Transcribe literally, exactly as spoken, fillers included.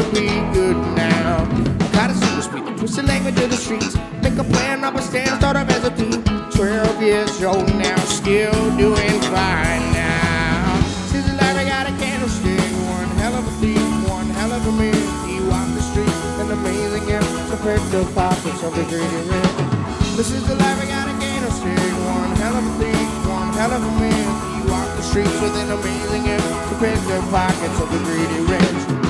be good now. Gotta see the speed, twist the language of the streets. Make a plan, rubber stand, start off as a thief. Twelve years old now, still doing fine now. Since the life I got a candlestick, one hell of a thief, one hell of a man. He walked the street, an amazing gift, compared to pockets of the greedy rich. This is the life I got a candlestick, one hell of a thief, one hell of a man. He walked the streets with an amazing gift, compared to pockets of the greedy rich.